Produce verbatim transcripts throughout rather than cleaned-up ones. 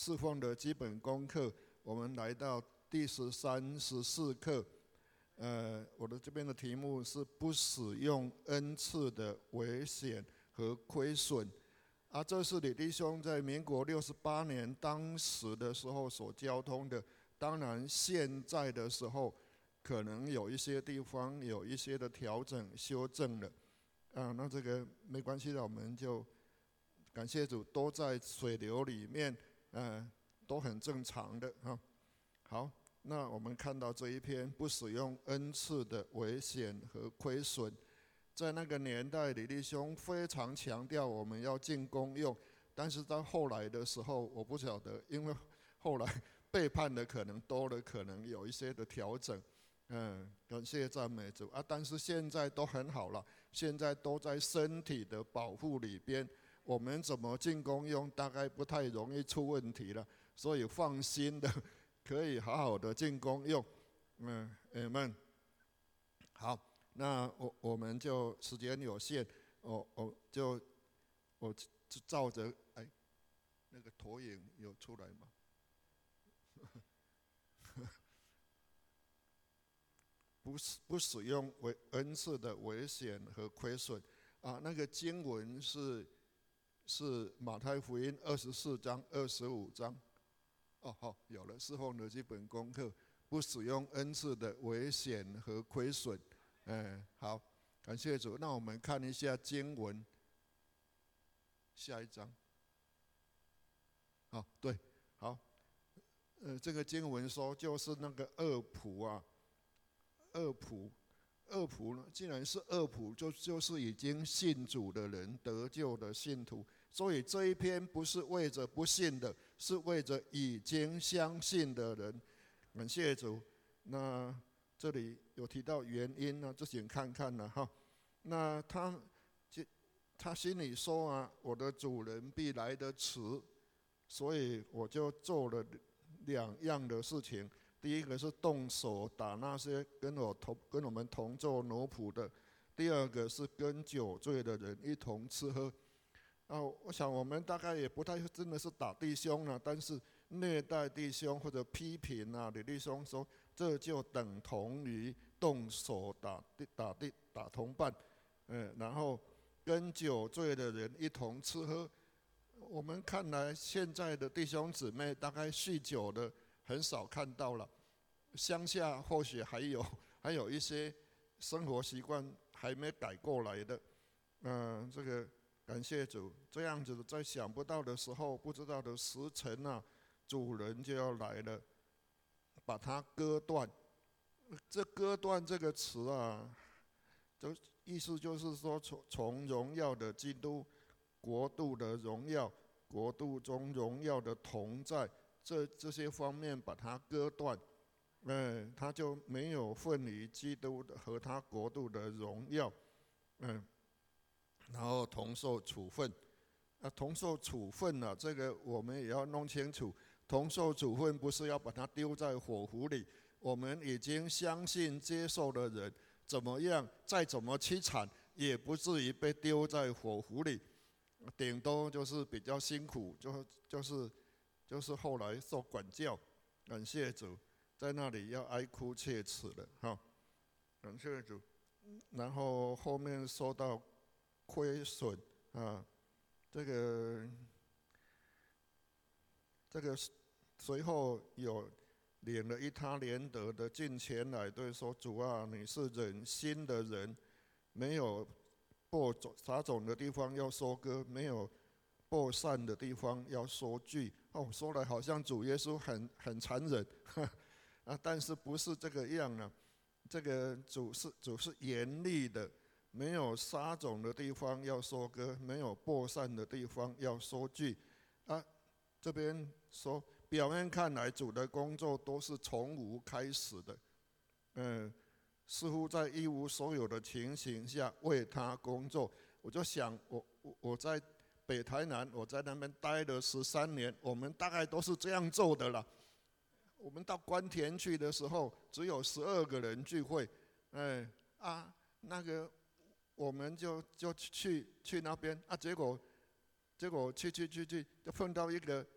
侍奉的基本功课，我们来到第十三、十四课。呃，我的这边的题目是不使用恩赐的危险和亏损。啊，这是李弟兄在民国六十八年当时的时候所交通的。当然，现在的时候可能有一些地方有一些的调整修正了。啊，那这个没关系的，我们就感谢主，都在水流里面，呃，都很正常的哈。好，那我们看到这一篇不使用恩赐的危险和亏损。在那个年代，李弟兄非常强调我们要尽功用，但是到后来的时候，我不晓得，因为后来背叛的可能多了，可能有一些的调整。嗯，感谢赞美主啊！但是现在都很好了，现在都在身体的保护里边，我们怎么尽功用，大概不太容易出问题了，所以放心的可以好好的尽功用。嗯，阿们。好。那我我们就时间有限，我我就我照着哎，那个投影有出来吗？不使不使用为恩赐的危险和亏损啊，那个经文是是马太福音二十四章、二十五章。哦，好，有了，侍奉的基本功课，不使用恩赐的危险和亏损。嗯，好，感谢主。那我们看一下经文，下一章。好，对，好，呃，这个经文说就是那个恶仆啊，恶仆，恶仆呢，既然是恶仆，就就是已经信主的人，得救的信徒。所以这一篇不是为着不信的，是为着已经相信的人。感谢主。那这里有提到原因呢，自己看看了哈。那他他心里说啊，我的主人必来得迟，所以我就做了两样的事情。第一个是动手打那些跟我同跟我们同做奴仆的；第二个是跟酒醉的人一同吃喝。啊，我想我们大概也不太真的是打弟兄了，但是虐待弟兄或者批评啊，李弟兄说这就等同于动手打打打打同伴，嗯，然后跟酒醉的人一同吃喝。我们看来现在的弟兄姊妹大概酗酒的很少看到了，乡下或许还有还有一些生活习惯还没改过来的，嗯、呃，这个。感谢主，这样子在想不到的时候，不知道的时辰啊，主人就要来了，把它割断。这割断这个词啊，就意思就是说从从荣耀的基督国度的荣耀，国度中荣耀的同在，这这些方面把它割断，嗯，他就没有份于基督的和他国度的荣耀，嗯。然后同受处分，啊，同受处分啊，这个我们也要弄清楚。同受处分不是要把它丢在火湖里，我们已经相信接受的人，怎么样，再怎么凄惨，也不至于被丢在火湖里，顶多就是比较辛苦，就就是就是后来受管教。感谢主，在那里要哀哭切齿的哈，感谢主。然后后面说到。亏损啊，这个这个随后有领了一他连得的进前来，对说：“主啊，你是忍心的人，没有播撒种的地方要收割，没有播散的地方要收据。”哦，说来好像主耶稣很很残忍，啊，但是不是这个样啊？这个主是主是严厉的。没有撒种的地方要收割，没有播散的地方要收据。啊，这边说表面看来主的工作都是从无开始的，嗯，似乎在一无所有的情形下为他工作。我就想，我我我在北台南，我在那边待了十三年，我们大概都是这样做的了。我们到关田去的时候，只有十二个人聚会，哎啊那个。我们就就去去那边啊，结果结果去去去去，就碰到一个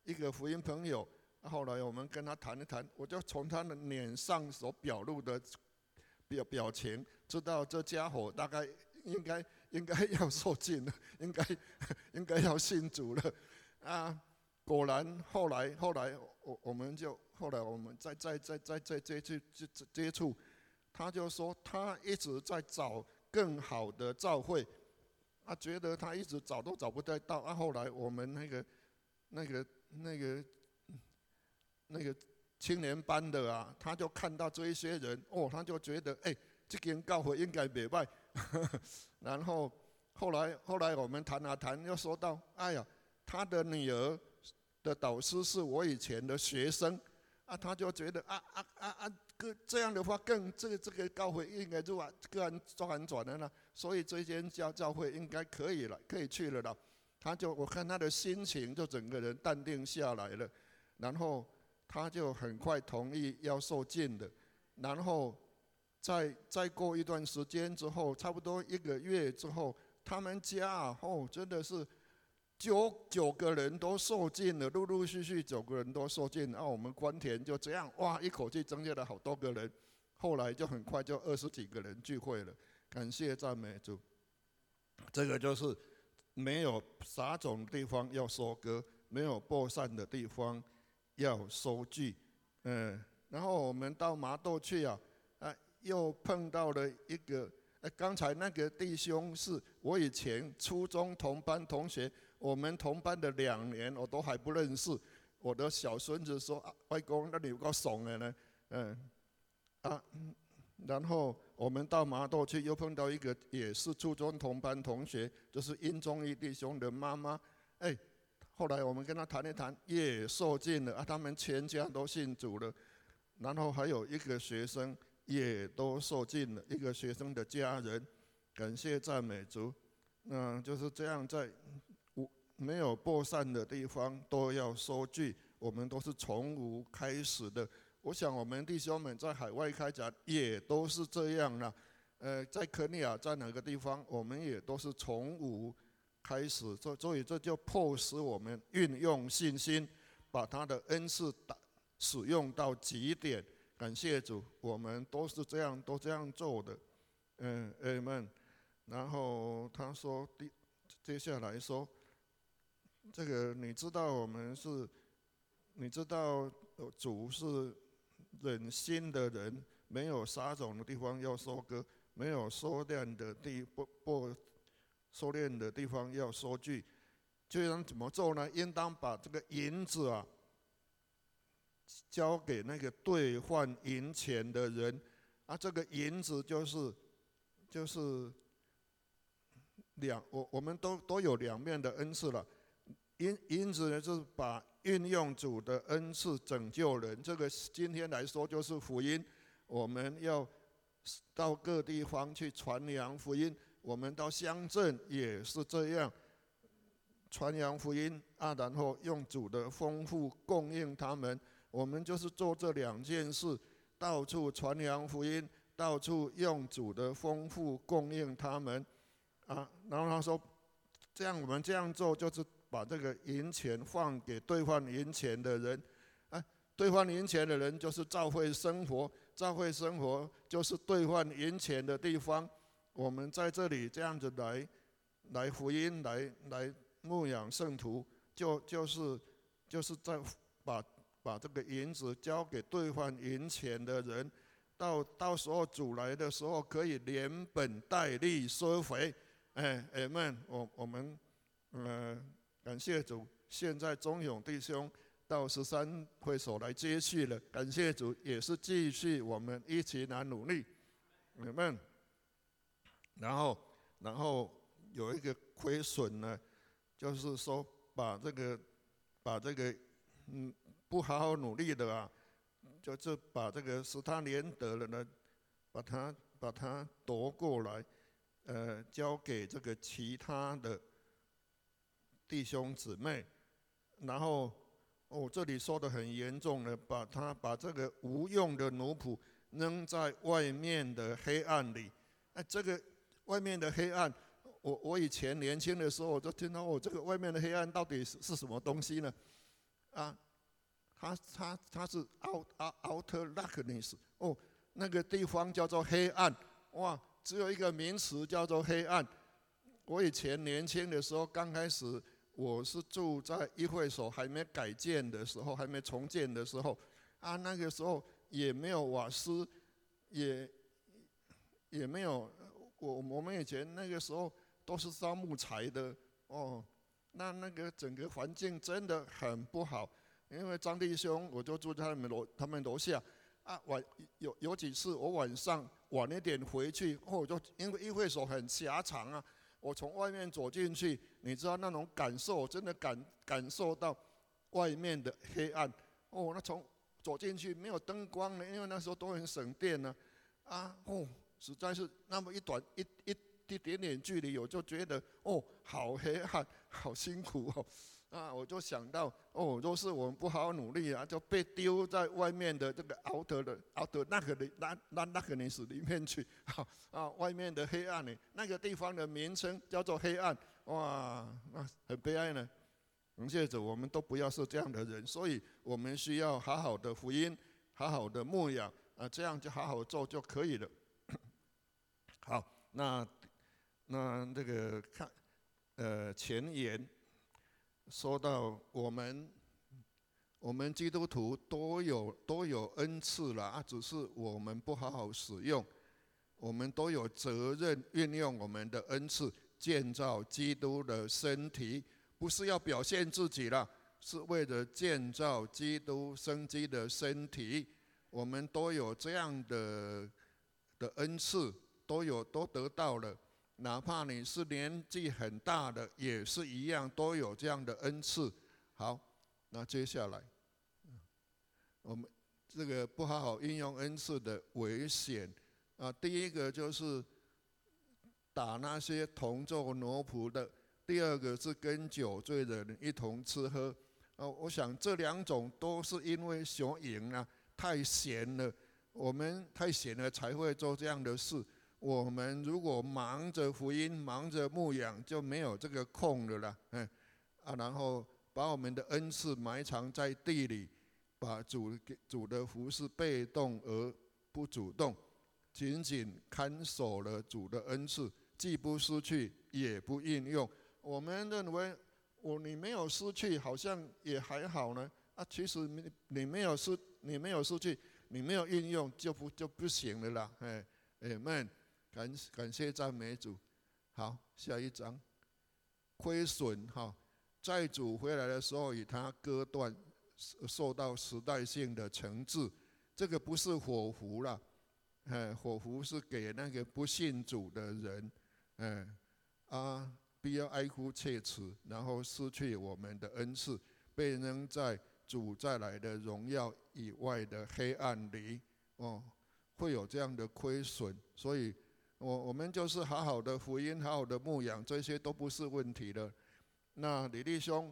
一个福音朋友，后来我们跟他谈一谈，我就从他的脸上所表露的表表情，知道这家伙大概应该应该要受尽了，应该应该要信主了啊！果然后来后来我我们就后来我们再再再再再接触接触，他就说他一直在找更好的教会，啊，觉得他一直找都找不得到啊。后来我们那个那个那个那个青年班的啊，他就看到这一些人，哦，他就觉得哎、欸，这间教会应该不错。然后后来后来我们谈啊谈，又说到，哎呀，他的女儿的导师是我以前的学生，啊，他就觉得啊啊啊啊，这样的话更这个这个教会应该就啊个人转转了啦，所以这间教教会应该可以了，可以去了啦。他就我看他的心情就整个人淡定下来了，然后他就很快同意要受浸的，然后再再过一段时间之后，差不多一个月之后，他们家啊哦真的是。九九个人都受尽了，陆陆续续九个人都受尽，然后我们关田就这样哇，一口气增加了好多个人，后来就很快就二十几个人聚会了，感谢赞美主。这个就是没有撒种的地方要收割，没有播散的地方要收据。嗯，然后我们到麻豆去啊，啊，又碰到了一个，呃，刚才那个弟兄是我以前初中同班同学。我们同班的两年，我都还不认识。我的小孙子说：“啊、外公，那你有够怂的呢？”嗯，啊，然后我们到麻豆去，又碰到一个也是初中同班同学，就是殷忠义弟兄的妈妈。哎，后来我们跟他谈一谈，也受尽了啊，他们全家都信主了。然后还有一个学生也都受尽了，一个学生的家人，感谢赞美主。那就是这样在。没有播散的地方都要收据，我们都是从无开始的。我想我们弟兄们在海外开展也都是这样啦。呃，在肯尼亚在哪个地方，我们也都是从无开始，所以这就迫使我们运用信心，把他的恩赐使用到极点。感谢主，我们都是这样，都这样做的。嗯 ，Amen。然后他说，接下来说。这个你知道我们是，你知道主是忍心的人，没有撒种的地方要收割，没有收敛的地不不收敛的地方要收据。这样怎么做呢？应当把这个银子啊，交给那个兑换银钱的人啊。这个银子就是就是两我我们都都有两面的恩赐了。因因此呢，就是把运用主的恩赐拯救人，这个今天来说就是福音。我们要到各地方去传扬福音，我们到乡镇也是这样传扬福音啊，然后用主的丰富供应他们。我们就是做这两件事，到处传扬福音，到处用主的丰富供应他们啊。然后他说，这样我们这样做就是。把这个银钱放给兑换银钱的人，啊，兑换银钱的人就是教会生活，教会生活就是兑换银钱的地方。我们在这里这样子来，来福音，来来牧养圣徒，就就是就是在把把这个银子交给兑换银钱的人，到到时候主来的时候可以连本带利收回。哎 ，Amen， 我我们呃。感谢主，现在忠勇弟兄到十三会所来接续了。感谢主，也是继续我们一起来努力，你们。然后，然后有一个亏损呢，就是说把这个，把这个，嗯，不好好努力的啊，就是把这个使他连得了呢，把他把他夺过来，呃，交给这个其他的。弟兄姊妹，然后哦，这里说的很严重的，把他把这个无用的奴仆扔在外面的黑暗里。哎，这个外面的黑暗，我我以前年轻的时候，我就听到哦，这个外面的黑暗到底是是什么东西呢？ 啊，它它它是 out outer darkness 哦，那个地方叫做黑暗，哇，只有一个名词叫做黑暗。我以前年轻的时候，刚开始我是住在议会所还没改建的时候，还没重建的时候，啊，那个时候也没有瓦斯，也也没有，我我们以前那个时候都是烧木材的哦，那那个整个环境真的很不好。因为张弟兄，我就住在他们楼他们楼下，啊，晚有有几次我晚上晚一点回去，哦，就因为议会所很狭长啊，我从外面走进去，你知道那种感受，真的感感受到外面的黑暗。哦，那从走进去没有灯光呢，因为那时候都很省电呢，啊，哦，实在是那么一短一一一点点距离，我就觉得哦，好黑暗，好辛苦哦。啊，我就想到，哦，若是我们不好好努力啊，就被丢在外面的这个 outer 的 outer 那个的那那那个历史里面去，啊啊，外面的黑暗呢，那个地方的名称叫做黑暗，哇，那很悲哀呢。感谢主，我们都不要是这样的人，所以我们需要好好的福音，好好的牧养啊，这样就好好做就可以了。好，那那这个看呃前言。说到我们，我们基督徒都有都有恩赐了啊，只是我们不好好使用。我们都有责任运用我们的恩赐，建造基督的身体，不是要表现自己了，是为了建造基督生机的身体。我们都有这样的的恩赐，都有都得到了。哪怕你是年纪很大的，也是一样，都有这样的恩赐。好，那接下来，我们这个不好好运用恩赐的危险啊，第一个就是打那些同做奴仆的；第二个是跟酒醉的人一同吃喝。啊，我想这两种都是因为小瘾啊，太闲了，我们太闲了才会做这样的事。我们如果忙着福音，忙着牧养，就没有这个空了啦。嗯，啊，然后把我们的恩赐埋藏在地里，把主主的服事被动而不主动，紧紧看守了主的恩赐，既不失去，也不应用。我们认为，我你没有失去，好像也还好呢。啊，其实你你没有失，你没有失去，你没有运用，就不就不行了啦。哎，Amen。感感谢赞美主。好，下一章，亏损哈，债主回来的时候与他割断，受到时代性的惩治。这个不是火符啦，哎，火符是给那个不信主的人，哎啊，必要哀哭切齿，然后失去我们的恩赐，被扔在主再来的荣耀以外的黑暗里。哦，会有这样的亏损，所以。我我们就是好好的福音，好好的牧养，这些都不是问题的。那李弟兄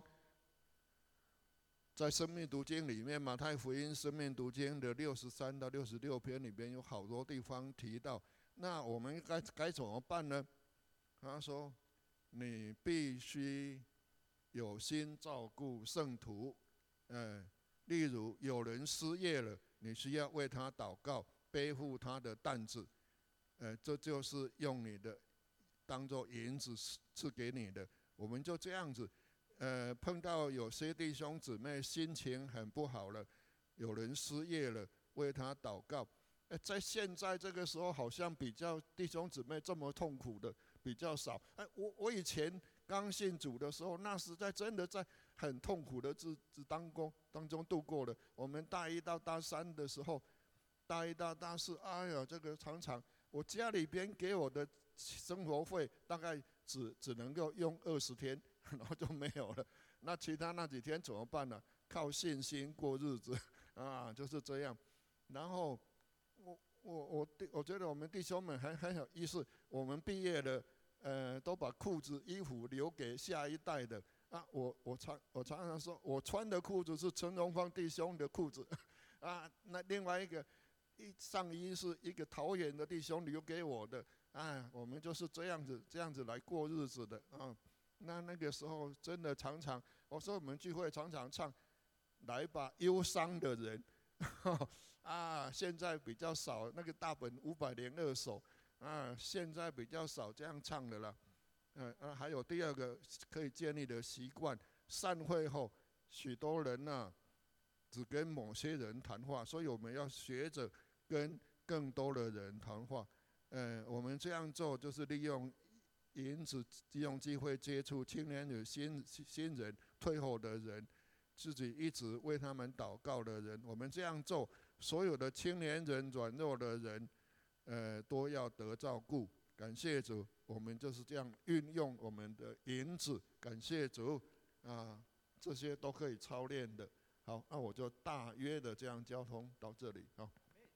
在《生命读经》里面，马太福音《生命读经》的六十三到六十六篇里边有好多地方提到。那我们该该怎么办呢？他说：“你必须有心照顾圣徒，呃，例如有人失业了，你需要为他祷告，背负他的担子。”呃，这就是用你的当做银子赐给你的。我们就这样子，呃，碰到有些弟兄姊妹心情很不好了，有人失业了，为他祷告。呃，在现在这个时候，好像比较弟兄姊妹这么痛苦的比较少。哎，我我以前刚信主的时候，那实在真的在很痛苦的日子当中当中度过了。我们大一到大三的时候，大一到大四，哎呀，这个常常。我家里边给我的生活费大概只只能够用二十天，然后就没有了。那其他那几天怎么办呢？靠信心过日子啊，就是这样。然后我我我我觉得我们弟兄们很很有意思，我们毕业了，呃，都把裤子衣服留给下一代的啊。我我常我常常说，我穿的裤子是陈荣芳弟兄的裤子啊。那另外一个。一上衣是一个桃园的弟兄留给我的，哎，我们就是这样子这样子来过日子的啊。那那个时候真的常常，我说我们聚会常常唱， 来吧，忧伤的人。啊，现在比较少那个大本五百零二首啊，现在比较少这样唱的啦。嗯啊，还有第二个可以建立的习惯，散会后许多人呐、啊，只跟某些人谈话，所以我们要学着跟更多的人谈话。呃，我们这样做就是利用因此利用机会接触青年人、新新人、退后的人，自己一直为他们祷告的人。我们这样做，所有的青年人、软弱的人，呃，都要得照顾。感谢主，我们就是这样运用我们的银子。感谢主啊，这些都可以操练的。好，那我就大约的这样交通到这里。好。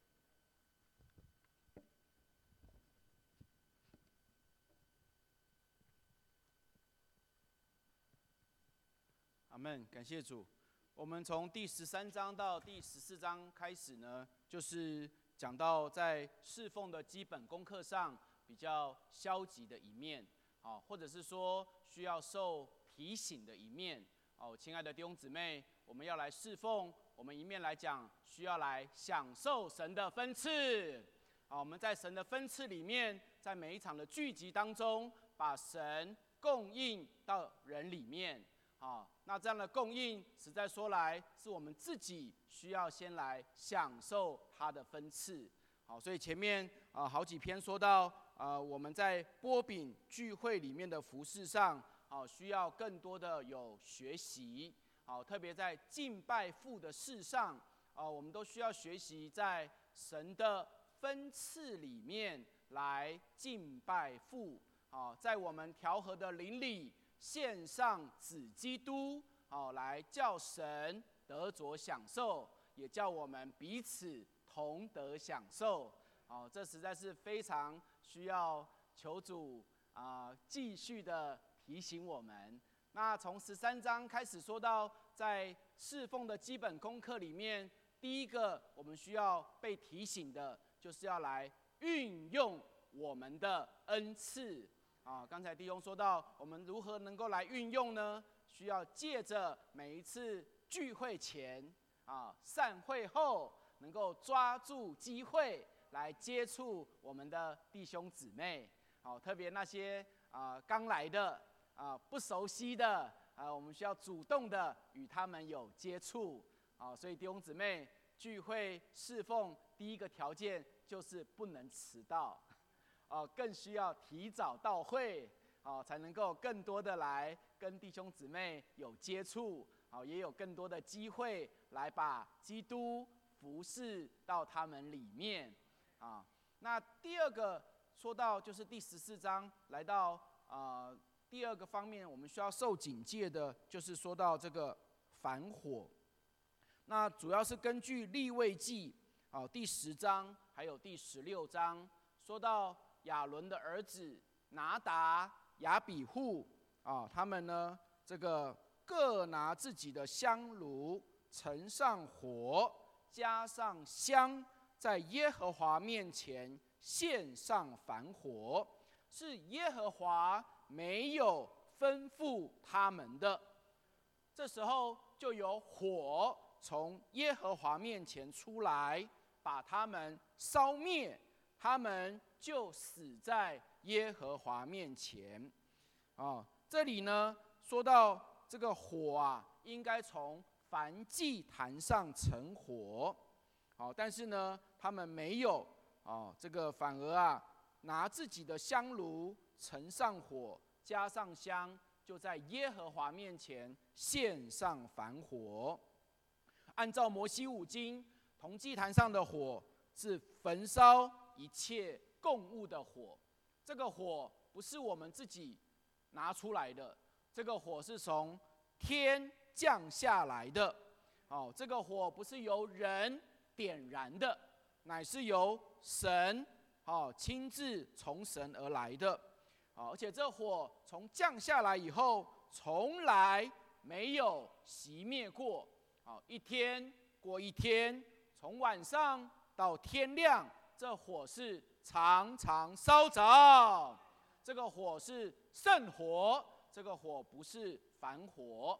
阿们，感谢主。我们从第十三章到第十四章开始呢，就是讲到在侍奉的基本功课上比较消极的一面，啊，或者是说需要受提醒的一面。哦，亲爱的弟兄姊妹，我们要来侍奉，我们一面来讲，需要来享受神的分赐。啊，我们在神的分赐里面，在每一场的聚集当中，把神供应到人里面。啊，那这样的供应，实在说来，是我们自己需要先来享受它的分赐。好，所以前面啊、呃、好几篇说到，啊、呃、我们在擘饼聚会里面的服事上，好、需要更多的有学习。好，特别在敬拜父的事上，啊、呃、我们都需要学习在神的分赐里面来敬拜父。好，在我们调和的邻里。献上子基督，好，来叫神得着享受，也叫我们彼此同得享受。好，这实在是非常需要求主啊、呃、继续的提醒我们。那从十三章开始说到，在侍奉的基本功课里面，第一个我们需要被提醒的，就是要来运用我们的恩赐。啊，刚才弟兄说到，我们如何能够来运用呢？需要借着每一次聚会前、啊散会后，能够抓住机会来接触我们的弟兄姊妹。好，特别那些啊刚来的、啊不熟悉的，啊我们需要主动的与他们有接触。啊，所以弟兄姊妹聚会侍奉，第一个条件就是不能迟到。哦，更需要提早到会，哦，才能够更多的来跟弟兄姊妹有接触，哦，也有更多的机会来把基督服侍到他们里面，啊。那第二个说到就是第十四章来到啊、呃、第二个方面，我们需要受警戒的，就是说到这个反火。那主要是根据利未记啊、哦、第十章还有第十六章说到。亚伦的儿子拿达、亚比户啊，他们呢，这个各拿自己的香炉，盛上火，加上香，在耶和华面前献上燔火，是耶和华没有吩咐他们的。这时候就有火从耶和华面前出来，把他们烧灭。他们就死在耶和华面前，啊，这里呢说到这个火啊，应该从燔祭坛上成火，好，但是呢，他们没有啊，这个反而啊，拿自己的香炉盛上火，加上香，就在耶和华面前献上燔火。按照摩西五经，铜祭坛上的火是焚烧一切供物的火，这个火不是我们自己拿出来的，这个火是从天降下来的。哦，这个火不是由人点燃的，乃是由神哦亲自从神而来的。哦，而且这火从降下来以后，从来没有熄灭过。哦，一天过一天，从晚上到天亮。这火是常常烧着，这个火是圣火，这个火不是凡火。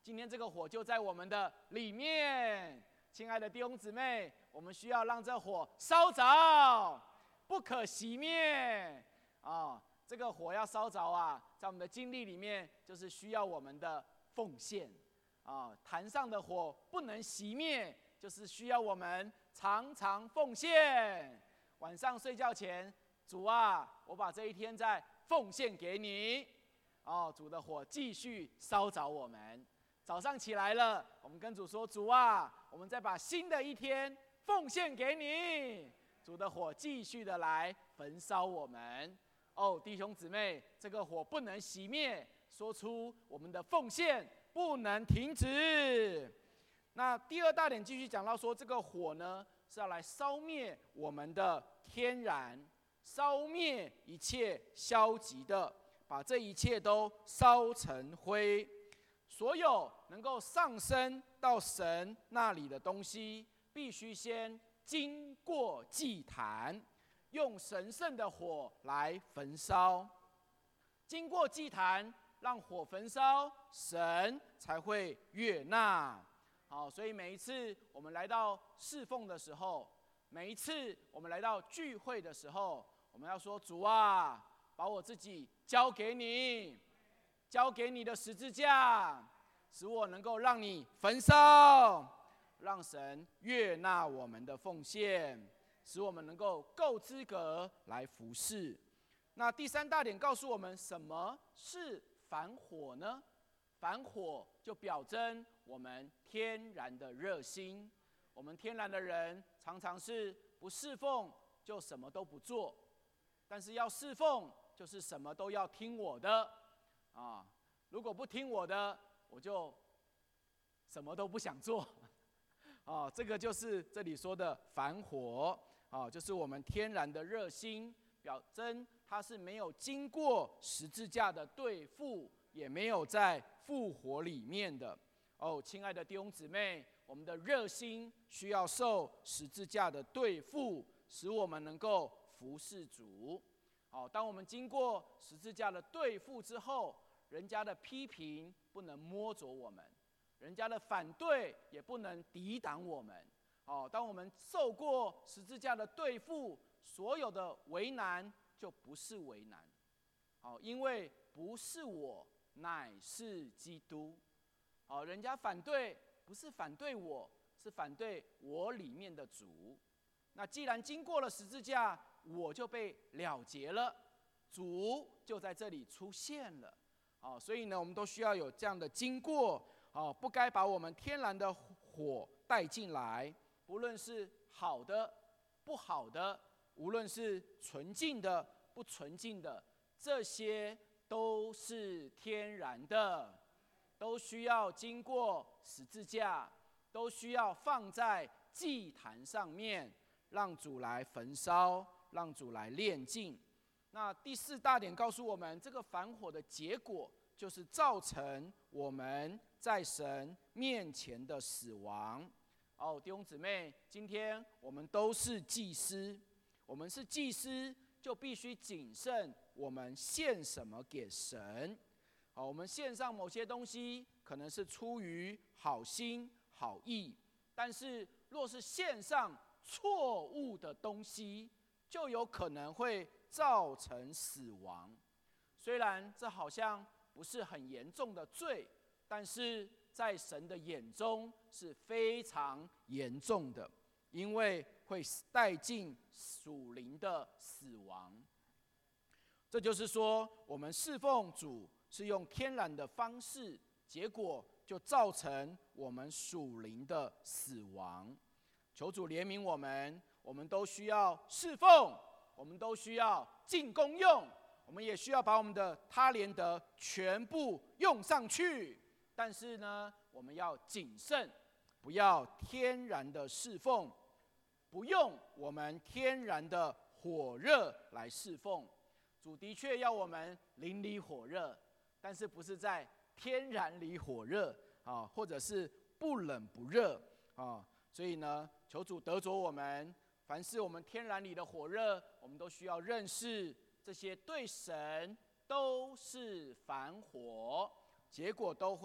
今天这个火就在我们的里面。亲爱的弟兄姊妹，我们需要让这火烧着，不可熄灭啊！这个火要烧着啊，在我们的经历里面，就是需要我们的奉献啊。坛上的火不能熄灭，就是需要我们常常奉献。晚上睡觉前，主啊，我把这一天再奉献给你。哦，主的火继续烧着我们。早上起来了，我们跟主说：“主啊，我们再把新的一天奉献给你。”主的火继续的来焚烧我们。哦，弟兄姊妹，这个火不能熄灭，说出我们的奉献不能停止。那第二大点继续讲到说，这个火呢是要来烧灭我们的天然，烧灭一切消极的，把这一切都烧成灰。所有能够上升到神那里的东西，必须先经过祭坛，用神圣的火来焚烧。经过祭坛，让火焚烧，神才会悦纳。好，所以每一次我们来到侍奉的时候，每一次我们来到聚会的时候，我们要说：主啊，把我自己交给你，交给你的十字架，使我能够让你焚烧，让神悦纳我们的奉献，使我们能够够资格来服侍。那第三大点告诉我们，什么是反火呢？反火就表征我们天然的热心。我们天然的人常常是不侍奉就什么都不做，但是要侍奉就是什么都要听我的啊！如果不听我的，我就什么都不想做啊！这个就是这里说的反火啊，就是我们天然的热心，表征它是没有经过十字架的对付，也没有在复活里面的。哦，亲爱的弟兄姊妹，我们的热心需要受十字架的对付，使我们能够服侍主。好，当我们经过十字架的对付之后，人家的批评不能摸着我们，人家的反对也不能抵挡我们。好，当我们受过十字架的对付，所有的为难就不是为难。好，因为不是我，乃是基督。好，人家反对不是反对我，是反对我里面的主。那既然经过了十字架，我就被了结了，主就在这里出现了。好，所以呢，我们都需要有这样的经过。好，不该把我们天然的火带进来，不论是好的、不好的，无论是纯净的、不纯净的，这些都是天然的，都需要经过十字架，都需要放在祭坛上面，让主来焚烧，让主来炼净。那第四大点告诉我们，这个反火的结果就是造成我们在神面前的死亡。哦，弟兄姊妹，今天我们都是祭司，我们是祭司，就必须谨慎我们献什么给神。好，我们献上某些东西，可能是出于好心好意，但是若是献上错误的东西，就有可能会造成死亡。虽然这好像不是很严重的罪，但是在神的眼中是非常严重的，因为会带进属灵的死亡。这就是说，我们侍奉主是用天然的方式，结果就造成我们属灵的死亡。求主怜悯我们，我们都需要侍奉，我们都需要尽功用，我们也需要把我们的他连得全部用上去。但是呢，我们要谨慎，不要天然的侍奉，不用我们天然的火热来侍奉。主的确要我们灵里火热，但是不是在天然里火热啊，或者是不冷不热啊。所以呢，求主得着我们，凡是我们天然里的火热，我们都需要认识这些对神都是反火，结果都会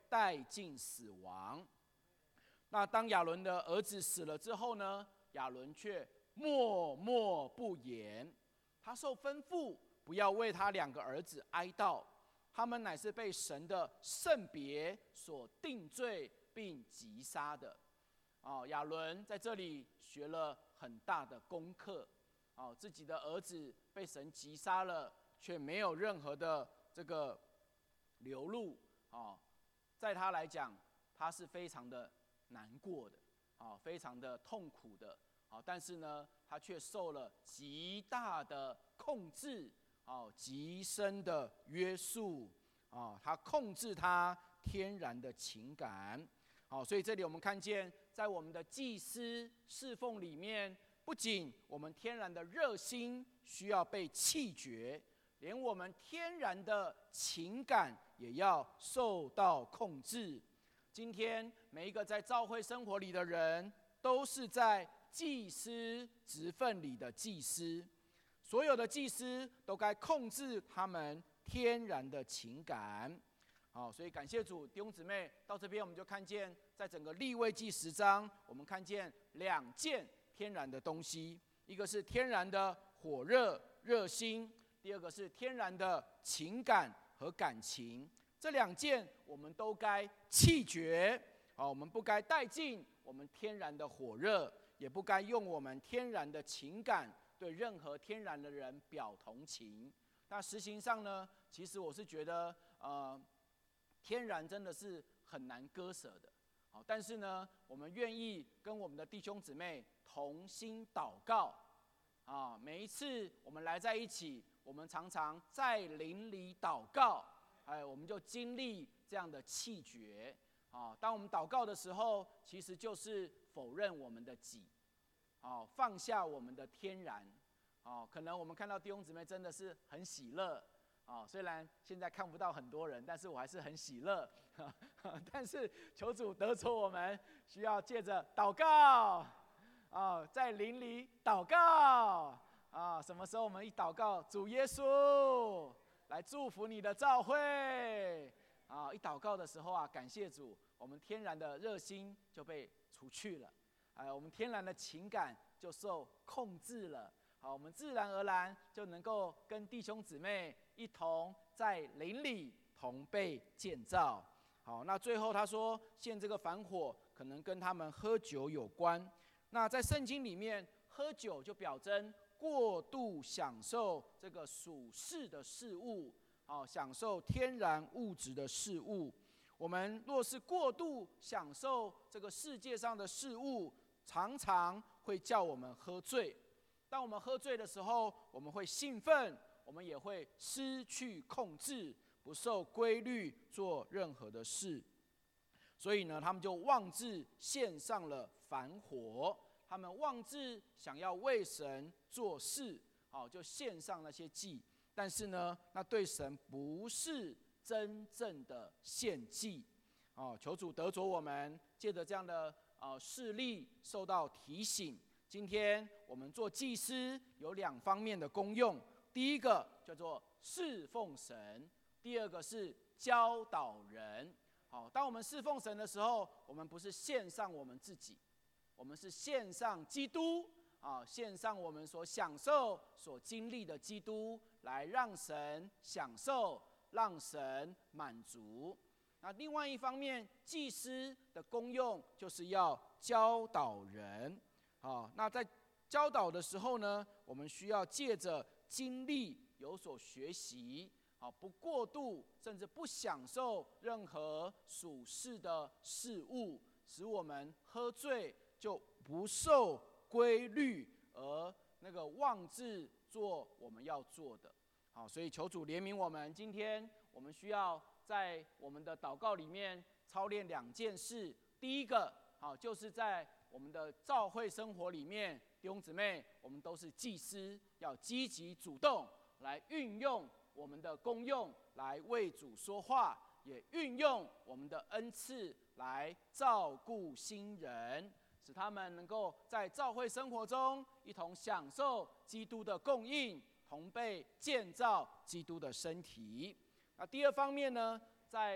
带进死亡。那当亚伦的儿子死了之后呢，亚伦却默默不言。他受吩咐不要为他两个儿子哀悼，他们乃是被神的圣别所定罪并击杀的。哦，亚伦在这里学了很大的功课。哦，自己的儿子被神击杀了，却没有任何的这个流露。哦，在他来讲，他是非常的难过的，哦，非常的痛苦的。哦，但是呢，他却受了极大的控制，哦，极深的约束。哦，他控制他天然的情感。好，所以这里我们看见，在我们的祭司侍奉里面，不仅我们天然的热心需要被弃绝，连我们天然的情感也要受到控制。今天每一个在教会生活里的人，都是在祭司职分里的祭司，所有的祭司都该控制他们天然的情感。好，所以感谢主，弟兄姊妹，到这边我们就看见，在整个利未记十章，我们看见两件天然的东西，一个是天然的火热热心，第二个是天然的情感和感情。这两件我们都该弃绝。好，我们不该带进我们天然的火热，也不该用我们天然的情感对任何天然的人表同情。那实行上呢，其实我是觉得，呃。天然真的是很难割舍的，好，但是呢，我们愿意跟我们的弟兄姊妹同心祷告，啊，每一次我们来在一起，我们常常在灵里祷告，哎，我们就经历这样的弃绝，啊，当我们祷告的时候，其实就是否认我们的己，啊，放下我们的天然，啊，可能我们看到弟兄姊妹真的是很喜乐。哦，虽然现在看不到很多人，但是我还是很喜乐。但是求主得着我们，需要借着祷告，啊，在灵里祷告，啊，什么时候我们一祷告，主耶稣来祝福你的教会，啊，一祷告的时候啊，感谢主，我们天然的热心就被除去了，啊，我们天然的情感就受控制了。好，我们自然而然就能够跟弟兄姊妹一同在灵里同被建造。好，那最后他说，现这个反火可能跟他们喝酒有关。那在圣经里面，喝酒就表征过度享受这个属世的事物，好，享受天然物质的事物。我们若是过度享受这个世界上的事物，常常会叫我们喝醉。当我们喝醉的时候，我们会兴奋，我们也会失去控制，不受规律做任何的事。所以呢，他们就妄自献上了反火，他们妄自想要为神做事，好，就献上那些祭。但是呢，那对神不是真正的献祭。哦，求主得着我们，借着这样的呃事例受到提醒。今天我们做祭司有两方面的功用，第一个叫做侍奉神，第二个是教导人。好，当我们侍奉神的时候，我们不是献上我们自己，我们是献上基督，啊，献上我们所享受、所经历的基督，来让神享受，让神满足。那另外一方面，祭司的功用就是要教导人。好，那在教导的时候呢，我们需要借着经历有所学习，好，不过度，甚至不享受任何属世的事物，使我们喝醉就不受规律，而那个妄自做我们要做的。好，所以求主怜悯我们，今天我们需要在我们的祷告里面操练两件事。第一个，好，就是在我们的教会生活里面，弟兄姊妹，我们都是祭司，要积极主动来运用我们的功用来为主说话，也运用我们的恩赐来照顾新人，使他们能够在教会生活中一同享受基督的供应，同被建造基督的身体。那第二方面呢，在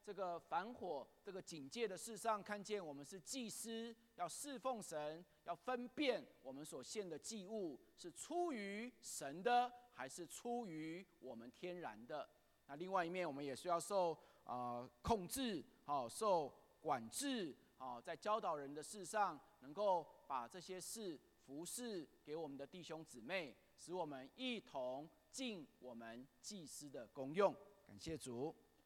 这个反火这个警戒的事上，看见我们是祭司，要侍奉神，要分辨我们所献的祭物是出于神的，还是出于我们天然的。那另外一面，我们也是要受呃控制，好、哦、受管制，好、哦、在教导人的事上，能够把这些事服事给我们的弟兄姊妹，使我们一同尽我们祭司的功用。感谢主。